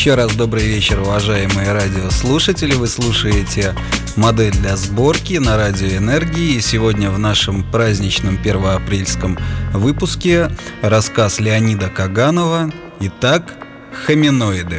Еще раз добрый вечер, уважаемые радиослушатели. Вы слушаете «Модель для сборки» на радио «Энергии». И сегодня в нашем праздничном первоапрельском выпуске рассказ Леонида Каганова. Итак, хоминоиды.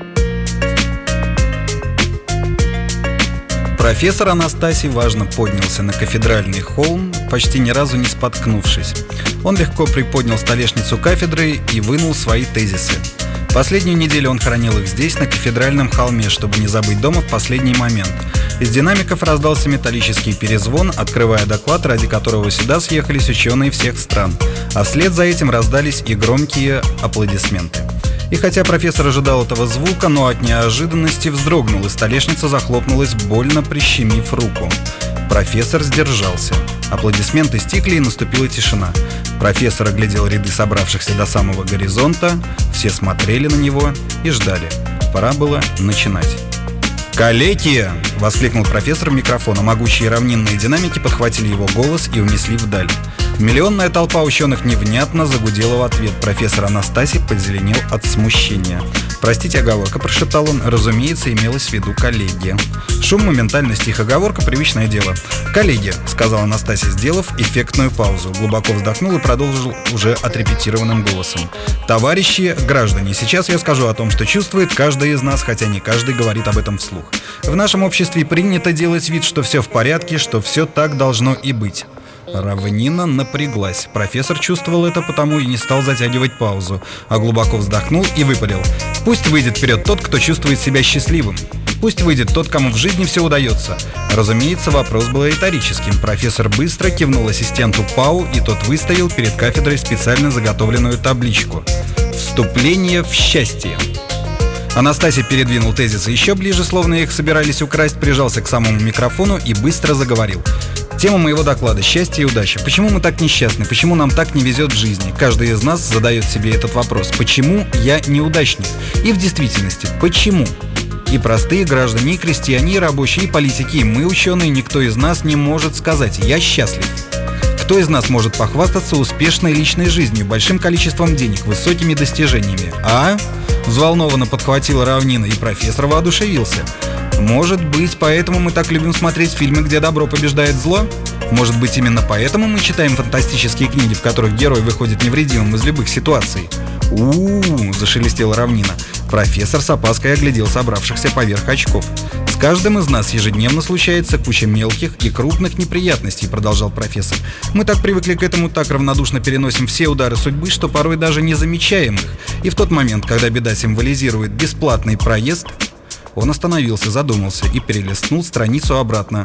Профессор Анастасий важно поднялся на кафедральный холм, почти ни разу не споткнувшись. Он легко приподнял столешницу кафедры и вынул свои тезисы. Последнюю неделю он хранил их здесь, на кафедральном холме, чтобы не забыть дома в последний момент. Из динамиков раздался металлический перезвон, открывая доклад, ради которого сюда съехались ученые всех стран. А вслед за этим раздались и громкие аплодисменты. И хотя профессор ожидал этого звука, но от неожиданности вздрогнул, и столешница захлопнулась, больно прищемив руку. Профессор сдержался. Аплодисменты стихли, и наступила тишина. Профессор оглядел ряды собравшихся до самого горизонта, все смотрели на него и ждали. Пора было начинать. «Коллеги!» — воскликнул профессор в микрофон, а могучие равнинные динамики подхватили его голос и унесли вдаль. Миллионная толпа ученых невнятно загудела в ответ. Профессор Анастасий позеленел от смущения. «Простите, оговорка», — прошептал он. Разумеется, имелось в виду коллеги. Шум моментально стих, оговорка — привычное дело. «Коллеги», — сказал Анастасий, сделав эффектную паузу. Глубоко вздохнул и продолжил уже отрепетированным голосом. «Товарищи граждане, сейчас я скажу о том, что чувствует каждый из нас, хотя не каждый говорит об этом вслух. В нашем обществе принято делать вид, что все в порядке, что все так должно и быть». Равнина напряглась. Профессор чувствовал это, потому и не стал затягивать паузу, а глубоко вздохнул и выпалил: «Пусть выйдет вперед тот, кто чувствует себя счастливым. Пусть выйдет тот, кому в жизни все удается». Разумеется, вопрос был риторическим. Профессор быстро кивнул ассистенту ПАУ, и тот выставил перед кафедрой специально заготовленную табличку: «Вступление в счастье». Анастасий передвинул тезисы еще ближе, словно их собирались украсть, прижался к самому микрофону и быстро заговорил. Тема моего доклада — счастье и удача. Почему мы так несчастны? Почему нам так не везет в жизни? Каждый из нас задает себе этот вопрос. Почему я неудачник? И в действительности, почему? И простые граждане, и крестьяне, и рабочие, и политики, и мы, ученые, никто из нас не может сказать: «Я счастлив». Кто из нас может похвастаться успешной личной жизнью, большим количеством денег, высокими достижениями? Взволнованно подхватила равнина, и профессор воодушевился. Может быть, поэтому мы так любим смотреть фильмы, где добро побеждает зло? Может быть, именно поэтому мы читаем фантастические книги, в которых герой выходит невредимым из любых ситуаций? Зашелестела равнина. Профессор с опаской оглядел собравшихся поверх очков. «С каждым из нас ежедневно случается куча мелких и крупных неприятностей», — продолжал профессор. «Мы так привыкли к этому, так равнодушно переносим все удары судьбы, что порой даже не замечаем их. И в тот момент, когда беда символизирует бесплатный проезд...» Он остановился, задумался и перелистнул страницу обратно.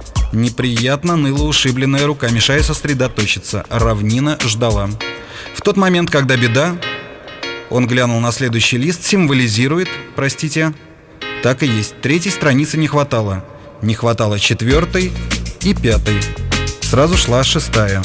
Неприятно ныла ушибленная рука, мешая сосредоточиться. Равнина ждала. В тот момент, когда беда... Он глянул на следующий лист. Символизирует... Так и есть. Третьей страницы не хватало. Не хватало четвертой и пятой. Сразу шла шестая.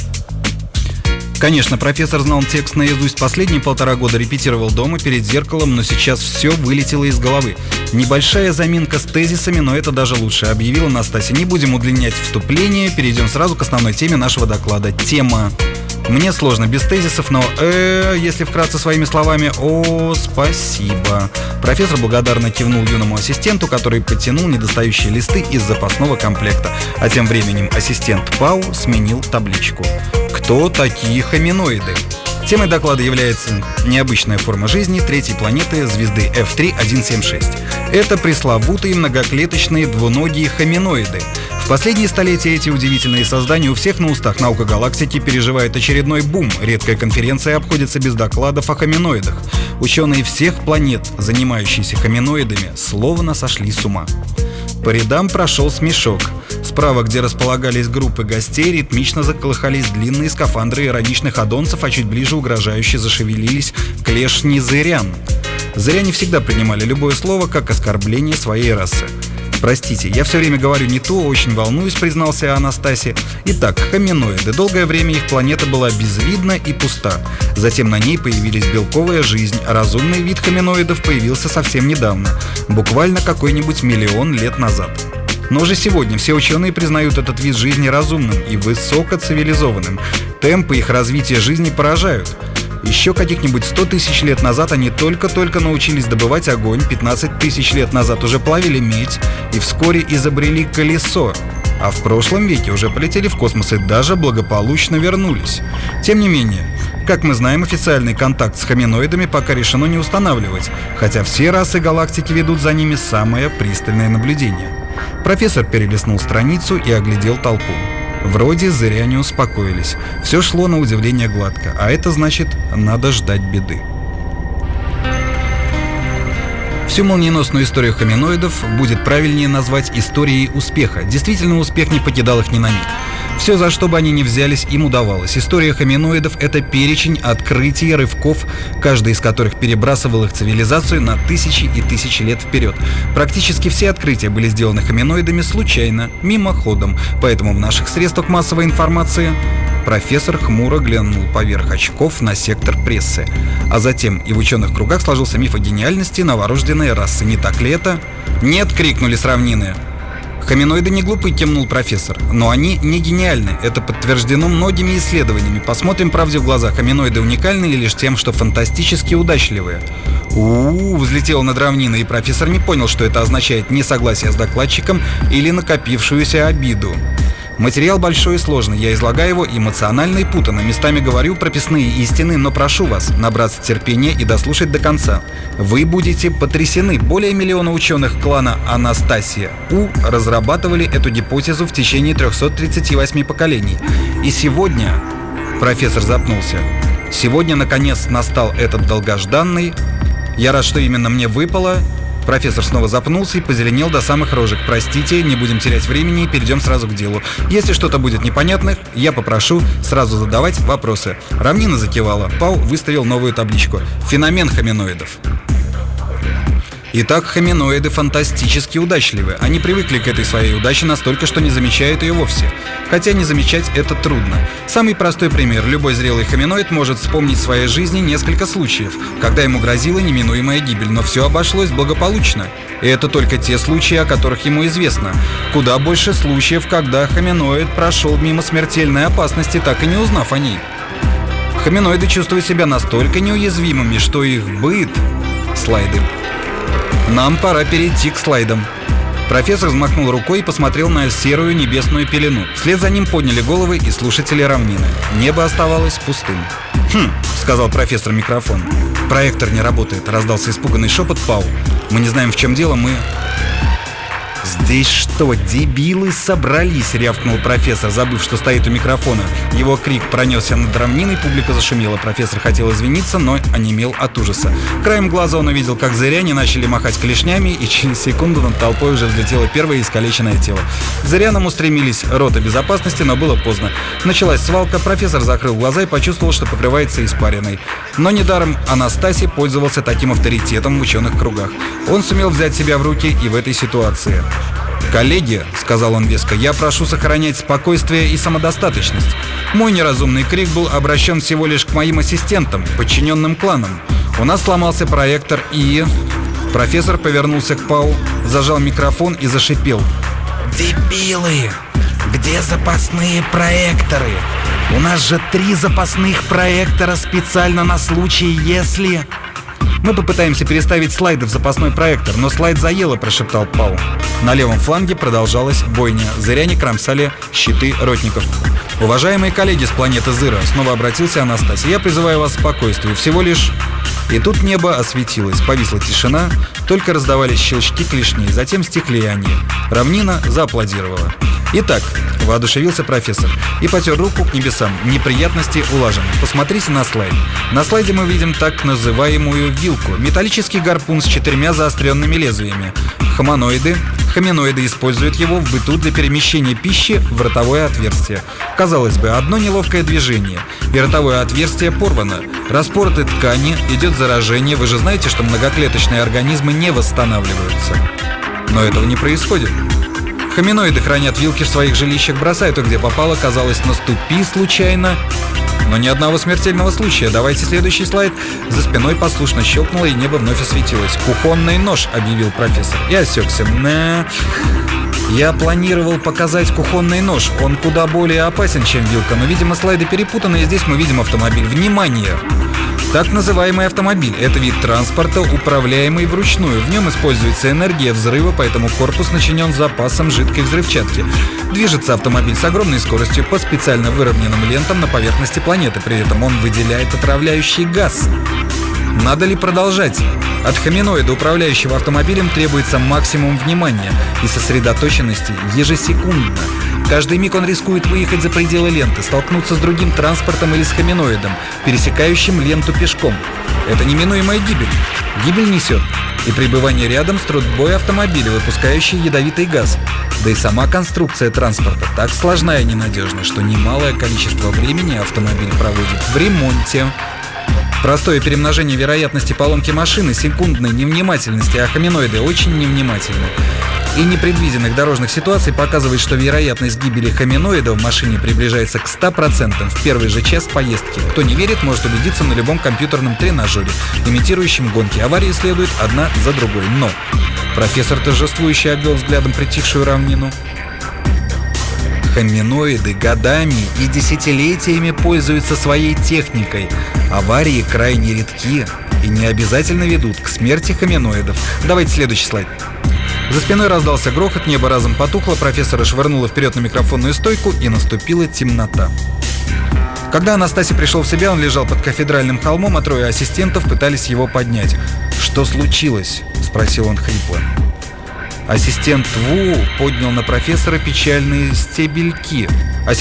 Конечно, профессор знал текст наизусть, последние 1,5 года репетировал дома перед зеркалом, но сейчас все вылетело из головы. Небольшая заминка с тезисами, но это даже лучше, объявила Анастасия. Не будем удлинять вступление, перейдем сразу к основной теме нашего доклада. Тема. Мне сложно без тезисов, но если вкратце своими словами, спасибо. Профессор благодарно кивнул юному ассистенту, который подтянул недостающие листы из запасного комплекта. А тем временем ассистент ПАУ сменил табличку. Кто такие хоминоиды? Темой доклада является необычная форма жизни третьей планеты звезды F3-176. Это пресловутые многоклеточные двуногие хоминоиды. В последние столетия эти удивительные создания у всех на устах. Наука галактики переживает очередной бум. Редкая конференция обходится без докладов о хоминоидах. Ученые всех планет, занимающиеся хоминоидами, словно сошли с ума. По рядам прошел смешок. Справа, где располагались группы гостей, ритмично заколыхались длинные скафандры ироничных адонцев, а чуть ближе угрожающе зашевелились клешни зырян. Зыряне всегда принимали любое слово как оскорбление своей расы. «Простите, я все время говорю не то, очень волнуюсь», — признался Анастасий. Итак, хоминоиды. Долгое время их планета была безвидна и пуста. Затем на ней появились белковая жизнь, а разумный вид хоминоидов появился совсем недавно, буквально какой-нибудь 1 000 000 лет назад. Но уже сегодня все ученые признают этот вид жизни разумным и высокоцивилизованным. Темпы их развития жизни поражают. Еще каких-нибудь 100 тысяч лет назад они только-только научились добывать огонь, 15 тысяч лет назад уже плавили медь и вскоре изобрели колесо. А в прошлом веке уже полетели в космос и даже благополучно вернулись. Тем не менее, как мы знаем, официальный контакт с хоминоидами пока решено не устанавливать, хотя все расы галактики ведут за ними самое пристальное наблюдение. Профессор перелистнул страницу и оглядел толпу. Вроде зря не успокоились. Все шло на удивление гладко, а это значит, надо ждать беды. Всю молниеносную историю хоминоидов будет правильнее назвать историей успеха. Действительно, успех не покидал их ни на миг. Все, за что бы они ни взялись, им удавалось. История хоминоидов — это перечень открытий, рывков, каждый из которых перебрасывал их цивилизацию на тысячи и тысячи лет вперед. Практически все открытия были сделаны хоминоидами случайно, мимоходом, поэтому в наших средствах массовой информации профессор хмуро глянул поверх очков на сектор прессы. А затем и в ученых кругах сложился миф о гениальности новорожденной расы. Не так ли это? «Нет!» — крикнули с равнины. Хоминоиды не глупы, кивнул профессор, но они не гениальны. Это подтверждено многими исследованиями. Посмотрим правде в глаза. Хоминоиды уникальны лишь тем, что фантастически удачливые. Взлетел над равниной, и профессор не понял, что это означает: несогласие с докладчиком или накопившуюся обиду. Материал большой и сложный, я излагаю его эмоционально и путанно, местами говорю прописные истины, но прошу вас набраться терпения и дослушать до конца. Вы будете потрясены. Более миллиона ученых клана Анастасия разрабатывали эту гипотезу в течение 338 поколений. И сегодня, профессор запнулся, сегодня наконец настал этот долгожданный. Я рад, что именно мне выпало. Профессор снова запнулся и позеленел до самых рожек. Простите, не будем терять времени и перейдем сразу к делу. Если что-то будет непонятных, я попрошу сразу задавать вопросы. Равнина закивала. Пау выставил новую табличку. Феномен хоминоидов. Итак, хоминоиды фантастически удачливы. Они привыкли к этой своей удаче настолько, что не замечают ее вовсе. Хотя не замечать это трудно. Самый простой пример. Любой зрелый хоминоид может вспомнить в своей жизни несколько случаев, когда ему грозила неминуемая гибель, но все обошлось благополучно. И это только те случаи, о которых ему известно. Куда больше случаев, когда хоминоид прошел мимо смертельной опасности, так и не узнав о ней. Хоминоиды чувствуют себя настолько неуязвимыми, что их быт... Слайды. Нам пора перейти к слайдам. Профессор взмахнул рукой и посмотрел на серую небесную пелену. Вслед за ним подняли головы и слушатели равнины. Небо оставалось пустым. — сказал профессор в микрофон. «Проектор не работает», — раздался испуганный шепот Пау. «Мы не знаем, в чем дело, мы...» «Здесь что, дебилы собрались?» — рявкнул профессор, забыв, что стоит у микрофона. Его крик пронесся над равниной, публика зашумела. Профессор хотел извиниться, но онемел от ужаса. Краем глаза он увидел, как зыряне начали махать клешнями, и через секунду над толпой уже взлетело первое искалеченное тело. К зырянам устремились роты безопасности, но было поздно. Началась свалка, профессор закрыл глаза и почувствовал, что покрывается испариной. Но недаром Анастасий пользовался таким авторитетом в ученых кругах. Он сумел взять себя в руки и в этой ситуации. «Коллеги», — сказал он веско, — «я прошу сохранять спокойствие и самодостаточность. Мой неразумный крик был обращен всего лишь к моим ассистентам, подчиненным кланам. У нас сломался проектор и...» Профессор повернулся к Пау, зажал микрофон и зашипел. «Дебилы! Где запасные проекторы? У нас же 3 запасных проектора специально на случай, если...» «Мы попытаемся переставить слайды в запасной проектор, но слайд заело», — прошептал Пау. На левом фланге продолжалась бойня. Зыряне кромсали щиты ротников. «Уважаемые коллеги с планеты Зыра», — снова обратился Анастасий, — «я призываю вас к спокойствию. Всего лишь...» И тут небо осветилось, повисла тишина, только раздавались щелчки клешней, затем стихли они. Равнина зааплодировала. «Итак», — воодушевился профессор и потер руку к небесам. «Неприятности улажены. Посмотрите на слайд. На слайде мы видим так называемую вилку, металлический гарпун с 4 заостренными лезвиями. Хоминоиды используют его в быту для перемещения пищи в ротовое отверстие. Казалось бы, одно неловкое движение, и ротовое отверстие порвано. Распороты ткани, идет заражение. Вы же знаете, что многоклеточные организмы не восстанавливаются. Но этого не происходит. Хоминоиды хранят вилки в своих жилищах, бросают их где попало, казалось, наступи случайно. Но ни одного смертельного случая. Давайте следующий слайд». За спиной послушно щелкнуло, и небо вновь осветилось. «Кухонный нож», — объявил профессор. И осекся. Я планировал показать кухонный нож. Он куда более опасен, чем вилка, но, видимо, слайды перепутаны, и здесь мы видим автомобиль. Внимание! Так называемый автомобиль – это вид транспорта, управляемый вручную. В нем используется энергия взрыва, поэтому корпус начинен запасом жидкой взрывчатки. Движется автомобиль с огромной скоростью по специально выровненным лентам на поверхности планеты. При этом он выделяет отравляющий газ. Надо ли продолжать? От хоминоида, управляющего автомобилем, требуется максимум внимания и сосредоточенности ежесекундно. Каждый миг он рискует выехать за пределы ленты, столкнуться с другим транспортом или с хоминоидом, пересекающим ленту пешком. Это неминуемая гибель. Гибель несет и пребывание рядом с трудбой автомобиля, выпускающий ядовитый газ. Да и сама конструкция транспорта так сложна и ненадежна, что немалое количество времени автомобиль проводит в ремонте. Простое перемножение вероятности поломки машины, секундной невнимательности, а хоминоиды очень невнимательны, и непредвиденных дорожных ситуаций показывает, что вероятность гибели хоминоида в машине приближается к 100% в первый же час поездки. Кто не верит, может убедиться на любом компьютерном тренажере, имитирующем гонки. Аварии следуют одна за другой. Но профессор торжествующе обвел взглядом притихшую равнину. Хоминоиды годами и десятилетиями пользуются своей техникой. Аварии крайне редки и не обязательно ведут к смерти хоминоидов. Давайте следующий слайд. За спиной раздался грохот, небо разом потухло, профессора швырнуло вперед на микрофонную стойку, и наступила темнота. Когда Анастасий пришел в себя, он лежал под кафедральным холмом, а трое ассистентов пытались его поднять. «Что случилось?» – спросил он хрипло. Ассистент Ву поднял на профессора печальные стебельки.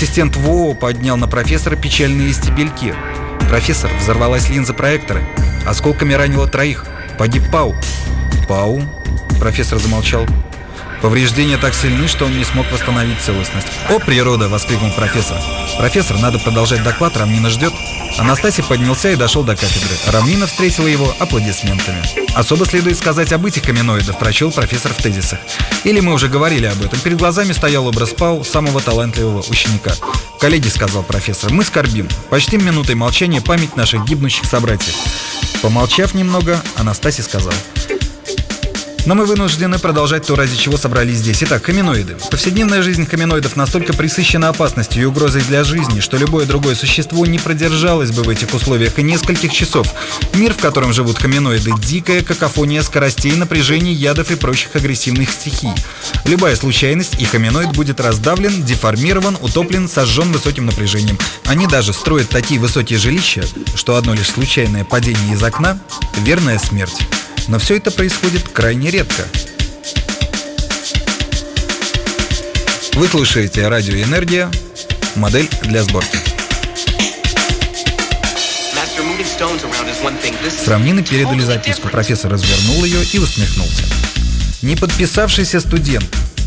«Профессор, взорвалась линза проектора. Осколками ранило троих. Погиб Пау». «Пау?» Профессор замолчал. Повреждения так сильны, что он не смог восстановить целостность. «О, природа!» — воскликнул профессор. «Профессор, надо продолжать доклад, Равнина ждет». Анастасий поднялся и дошел до кафедры. Равнина встретила его аплодисментами. «Особо следует сказать об этих хоминоидах», — прочел профессор в тезисах. «Или мы уже говорили об этом». Перед глазами стоял образ Пау, самого талантливого ученика. «Коллеги», — сказал профессор, — «мы скорбим. Почтим минутой молчания память наших гибнущих собратьев». Помолчав немного, Анастасий сказал: «Но мы вынуждены продолжать то, ради чего собрались здесь. Итак, хоминоиды. Повседневная жизнь хоминоидов настолько пресыщена опасностью и угрозой для жизни, что любое другое существо не продержалось бы в этих условиях и нескольких часов. Мир, в котором живут хоминоиды, дикая какофония скоростей, напряжений, ядов и прочих агрессивных стихий. Любая случайность, и хоминоид будет раздавлен, деформирован, утоплен, сожжен высоким напряжением. Они даже строят такие высокие жилища, что одно лишь случайное падение из окна – верная смерть. Но все это происходит крайне редко». Вы слушаете «Радио Энергия», модель для сборки. С равнины передали записку. Профессор развернул ее и усмехнулся. Не подписавшийся студент.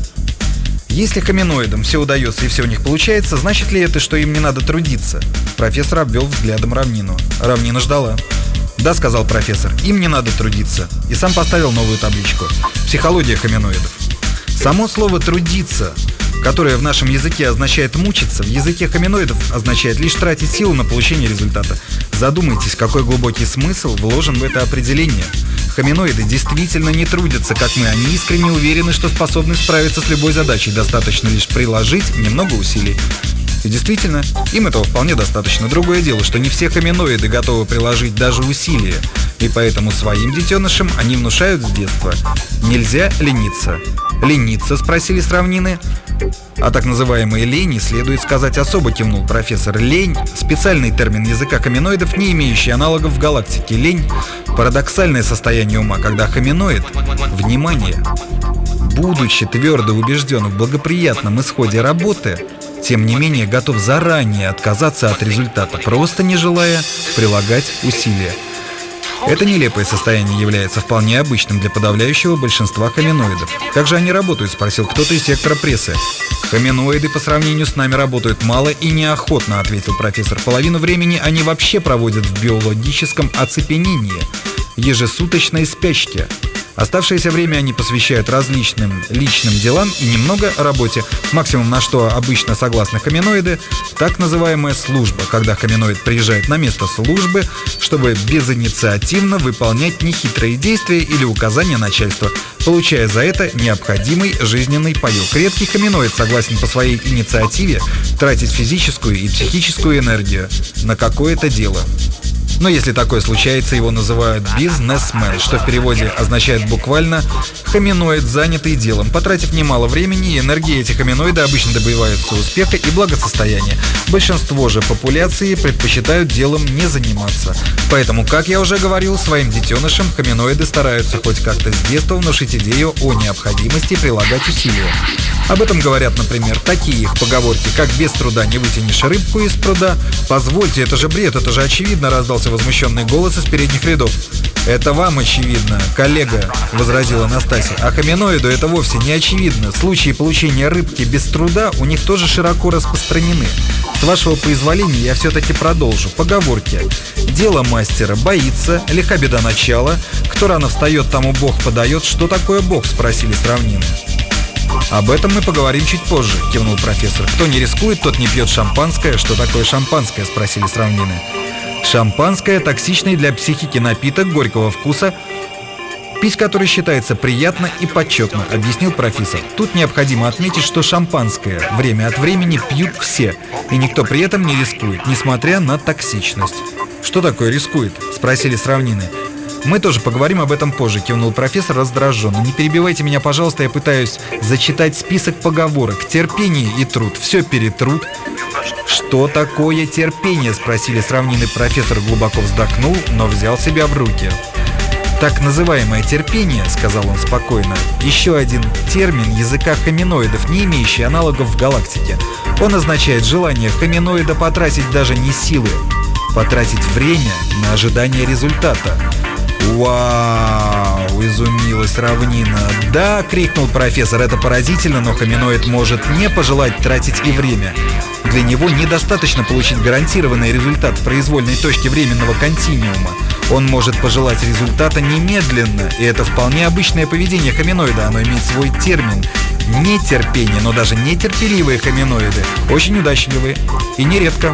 Если хоминоидам все удается и все у них получается, значит ли это, что им не надо трудиться? Профессор обвел взглядом равнину. Равнина ждала. «Да», — сказал профессор, — «им не надо трудиться». И сам поставил новую табличку. «Психология хоминоидов». Само слово «трудиться», которое в нашем языке означает «мучиться», в языке хоминоидов означает лишь тратить силу на получение результата. Задумайтесь, какой глубокий смысл вложен в это определение. Хоминоиды действительно не трудятся, как мы. Они искренне уверены, что способны справиться с любой задачей. Достаточно лишь приложить немного усилий. И действительно, им этого вполне достаточно. Другое дело, что не все хоминоиды готовы приложить даже усилия. И поэтому своим детенышам они внушают с детства: нельзя лениться. «Лениться?» — спросили с равнины. «О так называемой лени следует сказать особо», — кивнул профессор. «Лень» — специальный термин языка хоминоидов, не имеющий аналогов в галактике. Лень — парадоксальное состояние ума, когда хоминоид, внимание, будучи твердо убежден в благоприятном исходе работы, тем не менее готов заранее отказаться от результата, просто не желая прилагать усилия. Это нелепое состояние является вполне обычным для подавляющего большинства хоминоидов. «Как же они работают?» — спросил кто-то из сектора прессы. «Хоминоиды по сравнению с нами работают мало и неохотно», — ответил профессор. «Половину времени они вообще проводят в биологическом оцепенении, ежесуточной спячке. Оставшееся время они посвящают различным личным делам и немного работе. Максимум, на что обычно согласны хоминоиды, так называемая служба, когда хоминоид приезжает на место службы, чтобы безинициативно выполнять нехитрые действия или указания начальства, получая за это необходимый жизненный паёк. Редкий хоминоид согласен по своей инициативе тратить физическую и психическую энергию на какое-то дело. Но если такое случается, его называют бизнесмен, что в переводе означает буквально «хоминоид, занятый делом». Потратив немало времени и энергии, эти хоминоиды обычно добиваются успеха и благосостояния. Большинство же популяции предпочитают делом не заниматься. Поэтому, как я уже говорил, своим детенышам хоминоиды стараются хоть как-то с детства внушить идею о необходимости прилагать усилия. Об этом говорят, например, такие их поговорки, как «без труда не вытянешь рыбку из пруда». «Позвольте, это же бред, это же очевидно», — раздался возмущенный голос из передних рядов. «Это вам очевидно, коллега», — возразила Настасья. «А хоминоиду это вовсе не очевидно. Случаи получения рыбки без труда у них тоже широко распространены. С вашего позволения я все-таки продолжу. Поговорки. Дело мастера боится, лиха беда начала. Кто рано встает, тому Бог подает. Что такое Бог?» — спросили с равнины. «Об этом мы поговорим чуть позже», — кивнул профессор. «Кто не рискует, тот не пьет шампанское». «Что такое шампанское?» — спросили с равнины. «Шампанское — токсичный для психики напиток горького вкуса, пить который считается приятно и почетно», — объяснил профессор. «Тут необходимо отметить, что шампанское время от времени пьют все, и никто при этом не рискует, несмотря на токсичность». «Что такое рискует?» — спросили с равнины. «Мы тоже поговорим об этом позже», — кивнул профессор раздраженно. «Не перебивайте меня, пожалуйста, я пытаюсь зачитать список поговорок. Терпение и труд. Все перетрут». «Что такое терпение?» — спросили с равнины. Профессор глубоко вздохнул, но взял себя в руки. «Так называемое терпение, — сказал он спокойно, — еще один термин языка хоминоидов, не имеющий аналогов в галактике. Он означает желание хоминоида потратить даже не силы, потратить время на ожидание результата». «Вау!» — изумилась равнина. «Да!» — крикнул профессор. «Это поразительно, но хоминоид может не пожелать тратить и время. Для него недостаточно получить гарантированный результат в произвольной точке временного континуума. Он может пожелать результата немедленно, и это вполне обычное поведение хоминоида. Оно имеет свой термин. Нетерпение, но даже нетерпеливые хоминоиды очень удачливые и нередко».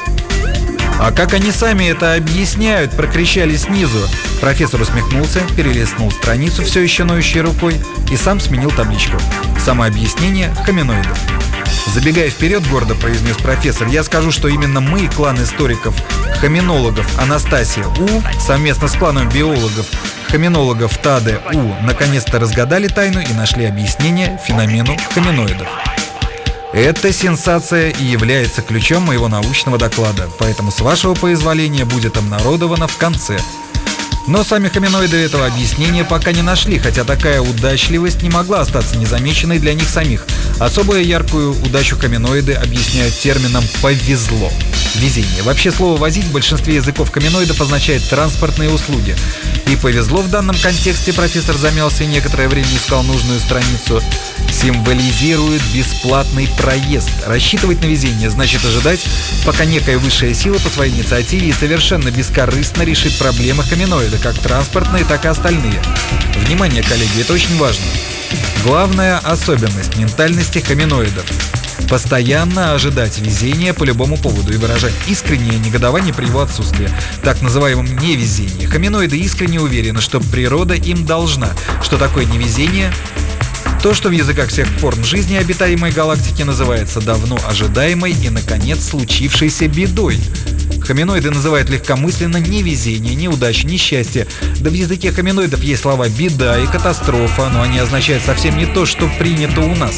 «А как они сами это объясняют?» — прокричали снизу. Профессор усмехнулся, перелистнул страницу, все еще ноющей рукой, и сам сменил табличку. «Самообъяснение хоминоидов». «Забегая вперед, гордо произнес профессор, я скажу, что именно мы, клан историков-хоминологов Анастасия У, совместно с кланом биологов хоминологов Таде У, наконец-то разгадали тайну и нашли объяснение феномену хоминоидов. Эта сенсация и является ключом моего научного доклада, поэтому, с вашего позволения, будет обнародовано в конце». Но сами хоминоиды этого объяснения пока не нашли, хотя такая удачливость не могла остаться незамеченной для них самих. Особую яркую удачу хоминоиды объясняют термином «повезло». Везение. Вообще слово «возить» в большинстве языков хоминоидов означает транспортные услуги. И повезло в данном контексте, профессор замялся и некоторое время искал нужную страницу, символизирует бесплатный проезд. Рассчитывать на везение значит ожидать, пока некая высшая сила по своей инициативе и совершенно бескорыстно решит проблемы хоминоида, как транспортные, так и остальные. Внимание, коллеги, это очень важно. Главная особенность ментальности хоминоидов – постоянно ожидать везения по любому поводу и выражать искреннее негодование при его отсутствии, так называемом невезении. Хоминоиды искренне уверены, что природа им должна. Что такое невезение? То, что в языках всех форм жизни обитаемой галактики называется давно ожидаемой и, наконец, случившейся бедой. Хоминоиды называют легкомысленно невезение, неудача, несчастье. Да в языке хоминоидов есть слова «беда» и «катастрофа», но они означают совсем не то, что принято у нас.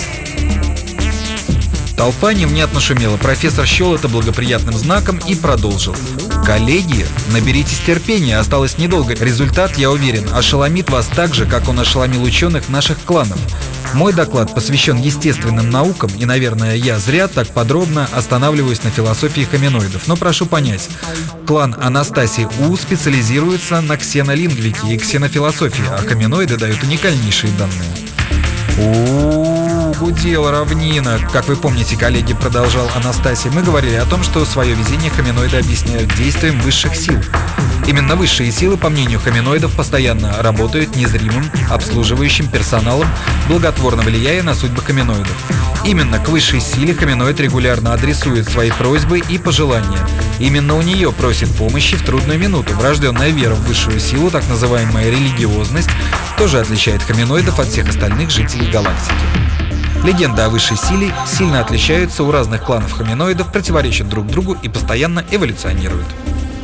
Толпа невнятно шумела. Профессор счел это благоприятным знаком и продолжил. «Коллеги, наберитесь терпения, осталось недолго. Результат, я уверен, ошеломит вас так же, как он ошеломил ученых наших кланов. Мой доклад посвящен естественным наукам, и, наверное, я зря так подробно останавливаюсь на философии хоминоидов. Но прошу понять, клан Анастасии У специализируется на ксенолингвике и ксенофилософии, а хоминоиды дают уникальнейшие данные». Гудела равнина. Как вы помните, коллеги, продолжал Анастасия, мы говорили о том, что свое везение хоминоиды объясняют действием высших сил. Именно высшие силы, по мнению хоминоидов, постоянно работают незримым, обслуживающим персоналом, благотворно влияя на судьбы хоминоидов. Именно к высшей силе хоминоид регулярно адресует свои просьбы и пожелания. Именно у нее просит помощи в трудную минуту. Врожденная вера в высшую силу, так называемая религиозность, тоже отличает хоминоидов от всех остальных жителей галактики. Легенды о высшей силе сильно отличаются у разных кланов хоминоидов, противоречат друг другу и постоянно эволюционируют.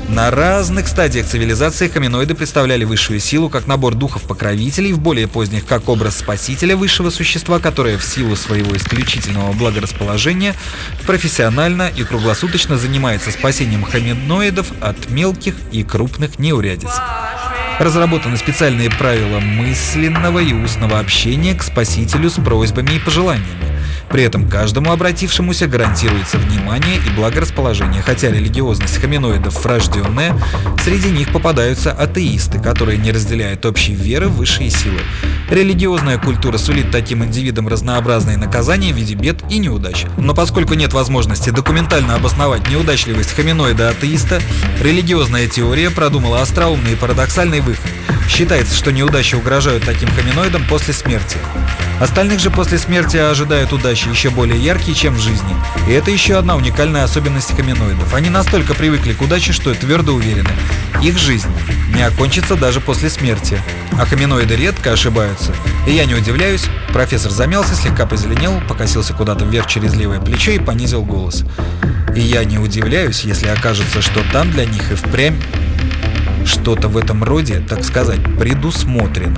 На разных стадиях цивилизации хоминоиды представляли высшую силу как набор духов-покровителей, в более поздних как образ спасителя высшего существа, которое в силу своего исключительного благорасположения профессионально и круглосуточно занимается спасением хоминоидов от мелких и крупных неурядиц. Разработаны специальные правила мысленного и устного общения к спасителю с просьбами и пожеланиями. При этом каждому обратившемуся гарантируется внимание и благорасположение, хотя религиозность хоминоидов врожденная, среди них попадаются атеисты, которые не разделяют общей веры в высшие силы. Религиозная культура сулит таким индивидам разнообразные наказания в виде бед и неудач. Но поскольку нет возможности документально обосновать неудачливость хоминоида-атеиста, религиозная теория продумала остроумный и парадоксальный выход. Считается, что неудачи угрожают таким хоминоидам после смерти. Остальных же после смерти ожидают удачи еще более яркие, чем в жизни. И это еще одна уникальная особенность хоминоидов. Они настолько привыкли к удаче, что твердо уверены, их жизнь не окончится даже после смерти. А хоминоиды редко ошибаются. И я не удивляюсь, профессор замялся, слегка позеленел, покосился куда-то вверх через левое плечо и понизил голос. И я не удивляюсь, если окажется, что там для них и впрямь что-то в этом роде, так сказать, предусмотрено.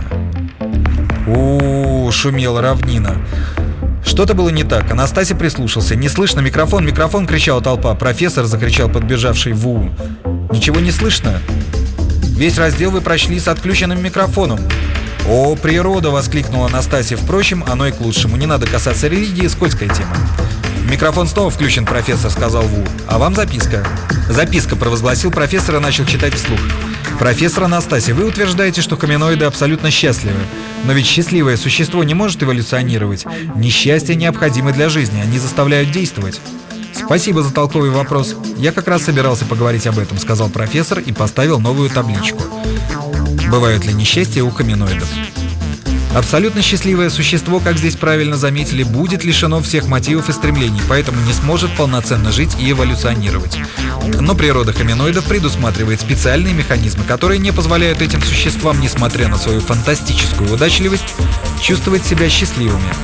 Шумела равнина. Что-то было не так. Анастасий прислушался. Не слышно, микрофон, микрофон, кричала толпа. Профессор, закричал подбежавший Ву. Ничего не слышно? Весь раздел вы прочли с отключенным микрофоном. О, природа, воскликнула Анастасия. Впрочем, оно и к лучшему. Не надо касаться религии, скользкая тема. Микрофон снова включен, профессор, сказал Ву. А вам записка. Записка, провозгласил профессор и начал читать вслух. Профессор Анастасия, вы утверждаете, что хоминоиды абсолютно счастливы. Но ведь счастливое существо не может эволюционировать. Несчастья необходимы для жизни, они заставляют действовать. Спасибо за толковый вопрос. Я как раз собирался поговорить об этом, сказал профессор и поставил новую табличку. Бывают ли несчастья у хоминоидов? Абсолютно счастливое существо, как здесь правильно заметили, будет лишено всех мотивов и стремлений, поэтому не сможет полноценно жить и эволюционировать. Но природа хоминоидов предусматривает специальные механизмы, которые не позволяют этим существам, несмотря на свою фантастическую удачливость, чувствовать себя счастливыми.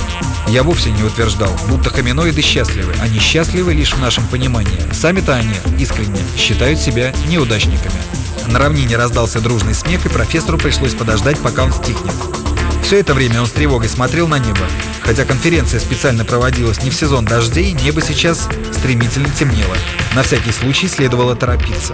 Я вовсе не утверждал, будто хоминоиды счастливы. Они счастливы лишь в нашем понимании. Сами-то они искренне считают себя неудачниками. На равнине раздался дружный смех, и профессору пришлось подождать, пока он стихнет. Все это время он с тревогой смотрел на небо. Хотя конференция специально проводилась не в сезон дождей, небо сейчас стремительно темнело. На всякий случай следовало торопиться.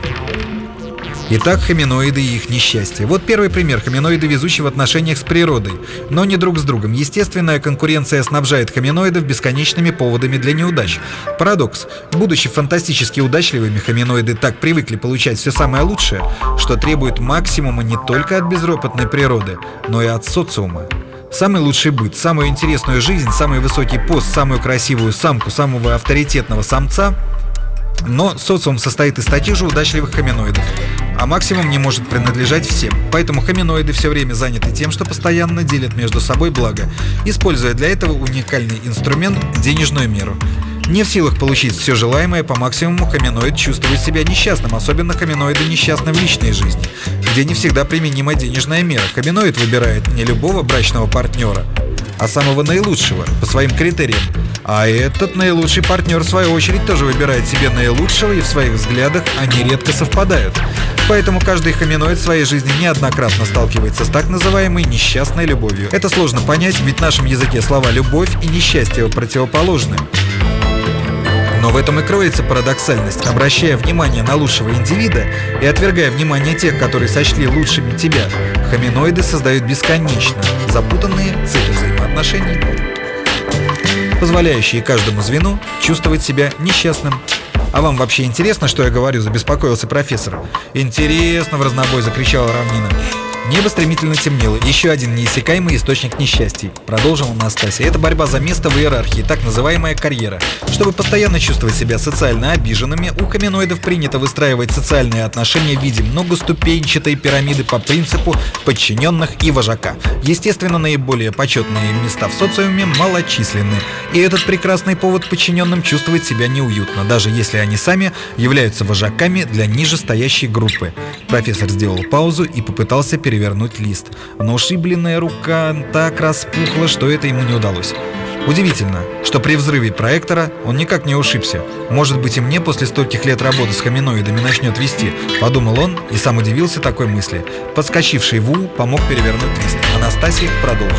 Итак, хоминоиды и их несчастье. Вот первый пример хоминоида, везущий в отношениях с природой, но не друг с другом. Естественная конкуренция снабжает хоминоидов бесконечными поводами для неудач. Парадокс. Будучи фантастически удачливыми, хоминоиды так привыкли получать все самое лучшее, что требуют максимума не только от безропотной природы, но и от социума. Самый лучший быт, самую интересную жизнь, самый высокий пост, самую красивую самку, самого авторитетного самца. Но социум состоит из таких же удачливых хоминоидов, а максимум не может принадлежать всем. Поэтому хоминоиды все время заняты тем, что постоянно делят между собой благо, используя для этого уникальный инструмент – денежную меру. Не в силах получить все желаемое по максимуму, хоминоид чувствует себя несчастным, особенно хоминоиды несчастны в личной жизни, где не всегда применима денежная мера. Хоминоид выбирает не любого брачного партнера, а самого наилучшего по своим критериям. А этот наилучший партнер, в свою очередь, тоже выбирает себе наилучшего, и в своих взглядах они редко совпадают. Поэтому каждый хоминоид в своей жизни неоднократно сталкивается с так называемой несчастной любовью. Это сложно понять, ведь в нашем языке слова «любовь» и «несчастье» противоположны. Но в этом и кроется парадоксальность. Обращая внимание на лучшего индивида и отвергая внимание тех, которые сочли лучшими тебя, хоминоиды создают бесконечно запутанные цепи взаимоотношений, позволяющие каждому звену чувствовать себя несчастным. «А вам вообще интересно, что я говорю?» – забеспокоился профессор. «Интересно!» – в разнобой закричала равнина. Небо стремительно темнело. Еще один неиссякаемый источник несчастий. Продолжила Анастасия. Это борьба за место в иерархии, так называемая карьера. Чтобы постоянно чувствовать себя социально обиженными, у хоминоидов принято выстраивать социальные отношения в виде многоступенчатой пирамиды по принципу подчиненных и вожака. Естественно, наиболее почетные места в социуме малочисленны. И этот прекрасный повод подчиненным чувствовать себя неуютно, даже если они сами являются вожаками для нижестоящей группы. Профессор сделал паузу и попытался перевернуть лист. Но ушибленная рука так распухла, что это ему не удалось. Удивительно, что при взрыве проектора он никак не ушибся. Может быть, и мне после стольких лет работы с хоминоидами начнет вести, подумал он и сам удивился такой мысли. Подскочивший Ву помог перевернуть лист. Анастасий продолжил.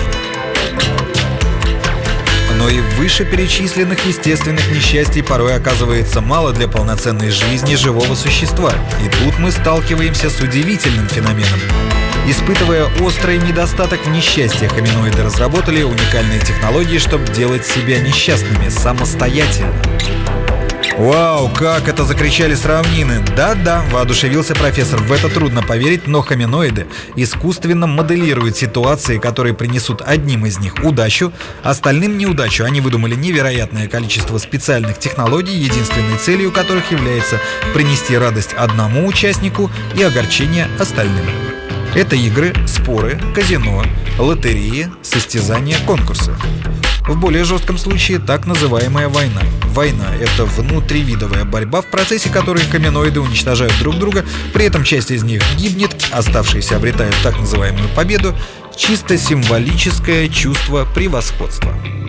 Но и в вышеперечисленных естественных несчастий порой оказывается мало для полноценной жизни живого существа. И тут мы сталкиваемся с удивительным феноменом. Испытывая острый недостаток в несчастье, хоминоиды разработали уникальные технологии, чтобы делать себя несчастными самостоятельно. «Вау, как это!» — закричали с равнины. «Да-да», — воодушевился профессор, — «в это трудно поверить, но хоминоиды искусственно моделируют ситуации, которые принесут одним из них удачу, остальным неудачу. Они выдумали невероятное количество специальных технологий, единственной целью которых является принести радость одному участнику и огорчение остальным. Это игры, споры, казино, лотереи, состязания, конкурсы. В более жестком случае так называемая война. Война — это внутривидовая борьба, в процессе которой хоминоиды уничтожают друг друга, при этом часть из них гибнет, оставшиеся обретают так называемую победу, чисто символическое чувство превосходства».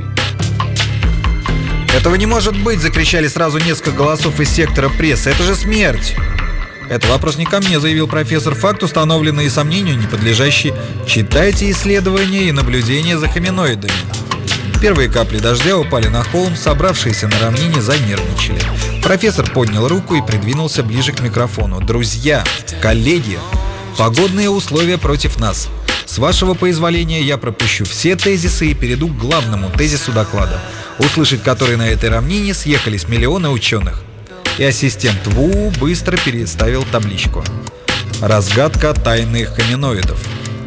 «Этого не может быть!» — закричали сразу несколько голосов из сектора прессы. «Это же смерть!» «Это вопрос не ко мне», — заявил профессор. «Факт установленный и сомнению не подлежащий. Читайте исследования и наблюдения за хоминоидами». Первые капли дождя упали на холм, собравшиеся на равнине занервничали. Профессор поднял руку и придвинулся ближе к микрофону. «Друзья, коллеги, погодные условия против нас. С вашего позволения я пропущу все тезисы и перейду к главному тезису доклада, услышать который на этой равнине съехались миллионы ученых». И ассистент Ву быстро переставил табличку. «Разгадка тайны хоминоидов».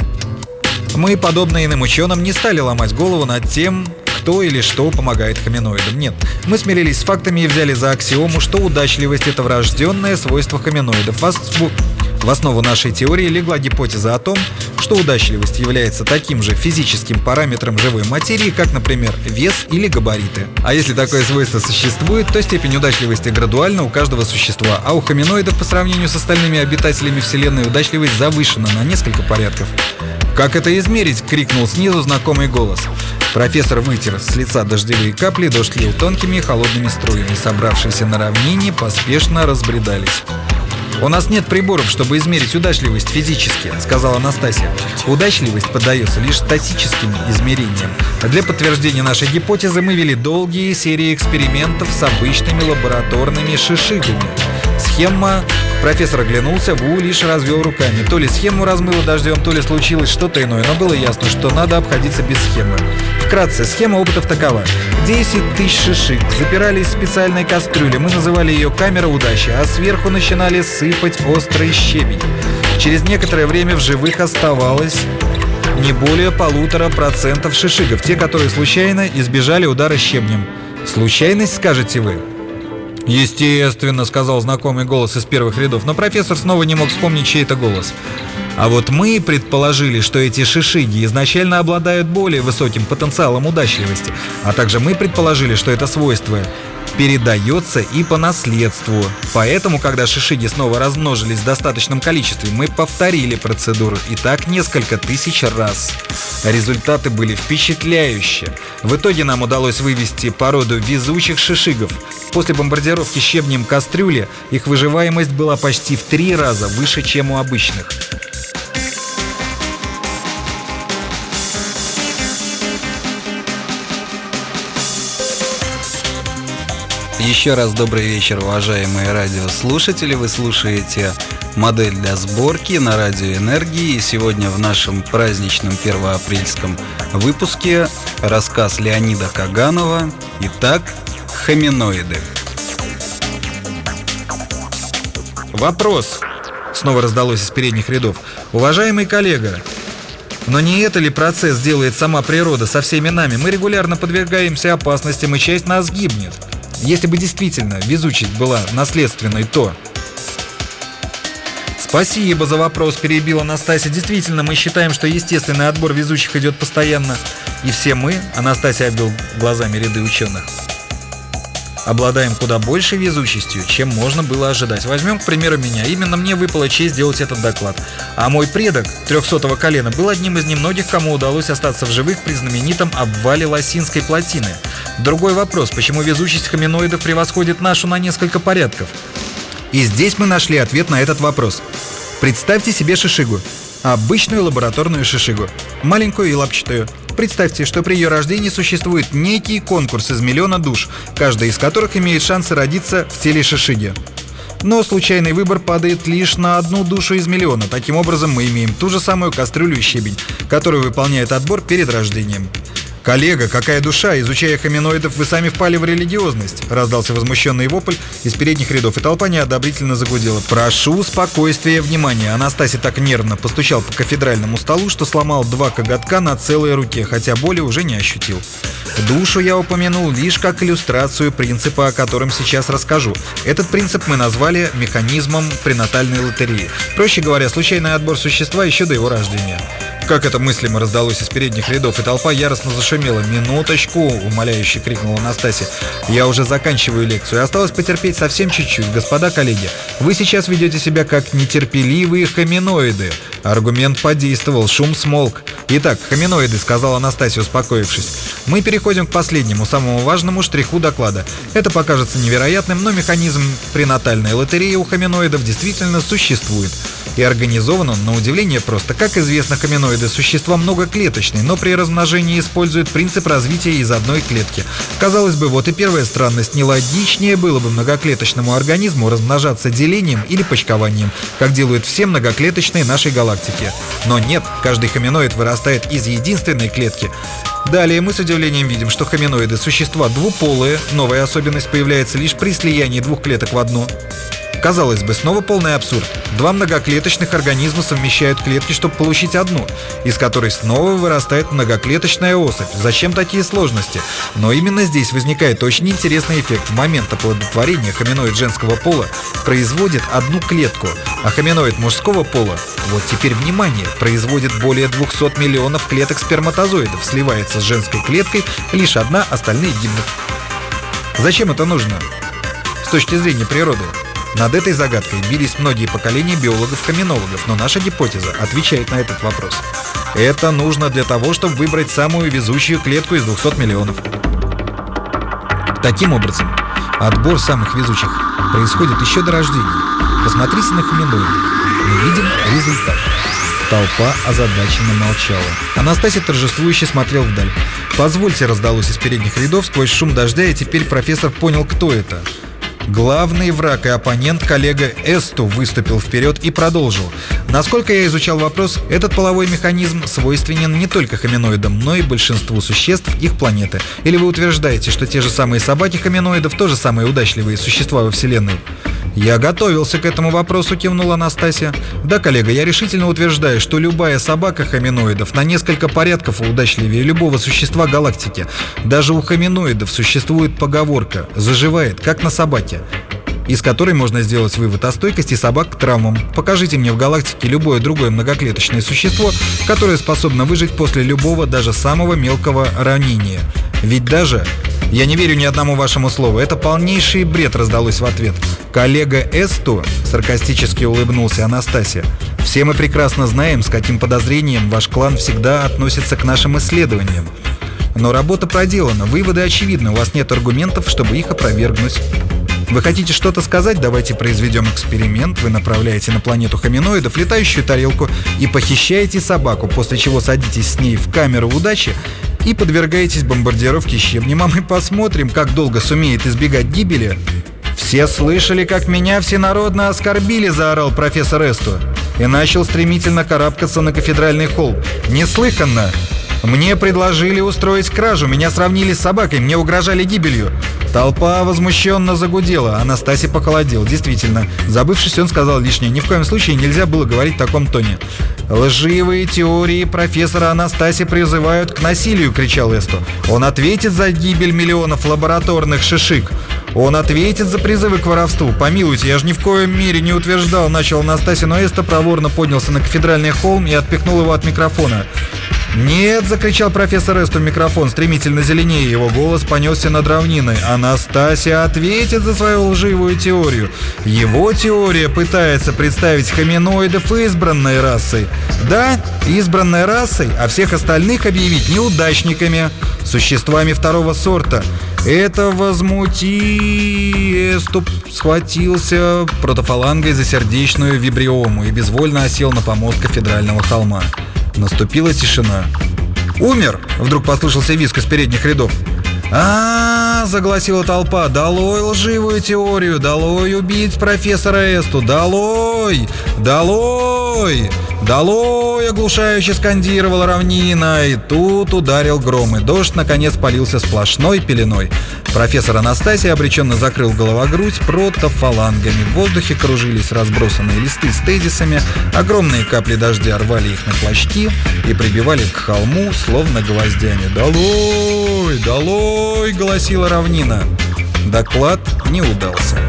Мы, подобно иным ученым, не стали ломать голову над тем, кто или что помогает хоминоидам. Нет, мы смирились с фактами и взяли за аксиому, что удачливость — это врожденное свойство хоминоидов. В основу нашей теории легла гипотеза о том, что удачливость является таким же физическим параметром живой материи, как, например, вес или габариты. А если такое свойство существует, то степень удачливости градуальна у каждого существа, а у хоминоидов по сравнению с остальными обитателями Вселенной удачливость завышена на несколько порядков. «Как это измерить?» — крикнул снизу знакомый голос. Профессор вытер с лица дождевые капли, дождь лил тонкими холодными струями. Собравшиеся на равнине поспешно разбредались. «У нас нет приборов, чтобы измерить удачливость физически», — сказала Анастасия. «Удачливость поддается лишь статическим измерениям. Для подтверждения нашей гипотезы мы вели долгие серии экспериментов с обычными лабораторными шишигами. Схема...» Профессор оглянулся, Ву лишь развел руками. То ли схему размыло дождем, то ли случилось что-то иное, но было ясно, что надо обходиться без схемы. Вкратце, схема опытов такова. 10 тысяч шишиг запирались в специальной кастрюле. Мы называли ее камера удачи, а сверху начинали сыпать острый щебень. Через некоторое время в живых оставалось не более 1,5% шишигов, те, которые случайно избежали удара щебнем. Случайность, скажете вы? «Естественно», — сказал знакомый голос из первых рядов, но профессор снова не мог вспомнить чей-то голос. «А вот мы предположили, что эти шишиги изначально обладают более высоким потенциалом удачливости, а также мы предположили, что это свойство передается и по наследству. Поэтому, когда шишиги снова размножились в достаточном количестве, мы повторили процедуру, и так несколько тысяч раз. Результаты были впечатляющие. В итоге нам удалось вывести породу везучих шишигов. После бомбардировки щебнем кастрюли их выживаемость была почти в 3 раза выше, чем у обычных». Еще раз добрый вечер, уважаемые радиослушатели. Вы слушаете «Модель для сборки» на радио «Энергии». И сегодня в нашем праздничном первоапрельском выпуске рассказ Леонида Каганова. Итак, хоминоиды. «Вопрос!» — снова раздалось из передних рядов. «Уважаемый коллега, но не это ли процесс делает сама природа со всеми нами? Мы регулярно подвергаемся опасностям, и часть нас гибнет. Если бы действительно везучесть была наследственной, то...» «Спасибо за вопрос», — перебила Анастасия. «Действительно, мы считаем, что естественный отбор везучих идет постоянно. И все мы», — Анастасия обвел глазами ряды ученых, обладаем куда большей везучестью, чем можно было ожидать. Возьмем, к примеру, меня. Именно мне выпала честь сделать этот доклад. А мой предок, 300-го колена, был одним из немногих, кому удалось остаться в живых при знаменитом обвале Лосинской плотины. Другой вопрос, почему везучесть хоминоидов превосходит нашу на несколько порядков? И здесь мы нашли ответ на этот вопрос. Представьте себе шишигу. Обычную лабораторную шишигу. Маленькую и лапчатую. Представьте, что при ее рождении существует некий конкурс из миллиона душ, каждая из которых имеет шансы родиться в теле шишиги. Но случайный выбор падает лишь на одну душу из миллиона. Таким образом, мы имеем ту же самую кастрюлю и щебень, которая выполняет отбор перед рождением. «Коллега, какая душа! Изучая хоминоидов, вы сами впали в религиозность!» Раздался возмущенный вопль из передних рядов, и толпа неодобрительно загудела. «Прошу спокойствия и внимания!» Анастасий так нервно постучал по кафедральному столу, что сломал 2 коготка на целой руке, хотя боли уже не ощутил. Душу я упомянул лишь как иллюстрацию принципа, о котором сейчас расскажу. Этот принцип мы назвали механизмом пренатальной лотереи. Проще говоря, случайный отбор существа еще до его рождения. «Как это мыслимо!» раздалось из передних рядов, и толпа яростно зашумела. «Минуточку!» — умоляюще крикнула Анастасия. «Я уже заканчиваю лекцию. Осталось потерпеть совсем чуть-чуть. Господа коллеги, вы сейчас ведете себя как нетерпеливые хоминоиды». Аргумент подействовал, шум смолк. «Итак, хоминоиды», — сказала Анастасия, успокоившись. «Мы переходим к последнему, самому важному штриху доклада. Это покажется невероятным, но механизм пренатальной лотереи у хоминоидов действительно существует. И организован он, на удивление, просто. Как известно, хоминоиды — существа многоклеточные, но при размножении используют принцип развития из одной клетки. Казалось бы, вот и первая странность. Нелогичнее было бы многоклеточному организму размножаться делением или почкованием, как делают все многоклеточные нашей галактики. Но нет, каждый хоминоид вырастает из единственной клетки. Далее мы с удивлением видим, что хоминоиды — существа двуполые. Новая особенность появляется лишь при слиянии 2 клеток в одну. Казалось бы, снова полный абсурд. 2 многоклеточных организма совмещают клетки, чтобы получить одну, из которой снова вырастает многоклеточная особь. Зачем такие сложности? Но именно здесь возникает очень интересный эффект. В момент оплодотворения хоминоид женского пола производит одну клетку, а хоминоид мужского пола, вот теперь внимание, производит более 200 миллионов клеток сперматозоидов. Сливается с женской клеткой лишь одна, остальные гибнут. Зачем это нужно с точки зрения природы? Над этой загадкой бились многие поколения биологов-хоминологов, но наша гипотеза отвечает на этот вопрос. Это нужно для того, чтобы выбрать самую везучую клетку из 200 миллионов. Таким образом, отбор самых везучих происходит еще до рождения. Посмотрите на хоминоидов. Мы видим результат. Толпа озадаченно молчала. Анастасий торжествующе смотрел вдаль. «Позвольте», — раздалось из передних рядов сквозь шум дождя, и теперь профессор понял, кто это. Главный враг и оппонент, коллега Эсту, выступил вперед и продолжил. Насколько я изучал вопрос, этот половой механизм свойственен не только хоминоидам, но и большинству существ их планеты. Или вы утверждаете, что те же самые собаки хоминоидов тоже самые удачливые существа во Вселенной? «Я готовился к этому вопросу», — кивнула Анастасия. «Да, коллега, я решительно утверждаю, что любая собака хоминоидов на несколько порядков удачливее любого существа галактики. Даже у хоминоидов существует поговорка «заживает, как на собаке», из которой можно сделать вывод о стойкости собак к травмам. Покажите мне в галактике любое другое многоклеточное существо, которое способно выжить после любого, даже самого мелкого ранения. Ведь даже... «Я не верю ни одному вашему слову. Это полнейший бред», — раздалось в ответ. «Коллега Эсту», — саркастически улыбнулся Анастасия, «все мы прекрасно знаем, с каким подозрением ваш клан всегда относится к нашим исследованиям. Но работа проделана, выводы очевидны, у вас нет аргументов, чтобы их опровергнуть. Вы хотите что-то сказать? Давайте произведем эксперимент. Вы направляете на планету хоминоидов летающую тарелку и похищаете собаку, после чего садитесь с ней в камеру удачи и подвергаетесь бомбардировке щебнем, а мы посмотрим, как долго сумеет избегать гибели». «Все слышали, как меня всенародно оскорбили», — заорал профессор Эсту и начал стремительно карабкаться на кафедральный холм. «Неслыханно! Мне предложили устроить кражу, меня сравнили с собакой, мне угрожали гибелью». Толпа возмущенно загудела. Анастасий похолодел. Действительно, забывшись, он сказал лишнее. Ни в коем случае нельзя было говорить в таком тоне. «Лживые теории профессора Анастасия призывают к насилию», — кричал Эсту. «Он ответит за гибель миллионов лабораторных шишик. Он ответит за призывы к воровству. Помилуйте, я же ни в коем мере не утверждал», — начал Анастасий, но Эсту проворно поднялся на кафедральный холм и отпихнул его от микрофона. «Нет!» — закричал профессор Эсту в микрофон, стремительно зеленее. Его голос понесся над равниной. «Анастасия ответит за свою лживую теорию. Его теория пытается представить хоминоидов избранной расой. Да, избранной расой, а всех остальных объявить неудачниками, существами второго сорта. Это возмути...» Эступ схватился протофалангой за сердечную вибриому и безвольно осел на помост кафедрального холма. Наступила тишина. «Умер!» — вдруг послышался визг из передних рядов. Загласила толпа. «Долой лживую теорию! Долой убить профессора Эсту! Долой! Долой! Долой!» — оглушающе скандировала равнина. И тут ударил гром, и дождь наконец полился сплошной пеленой. Профессор Анастасия обреченно закрыл головогрудь протофалангами. В воздухе кружились разбросанные листы с тезисами. Огромные капли дождя рвали их на клочки и прибивали к холму, словно гвоздями. «Долой! Долой!» — голосила равнина. Доклад не удался.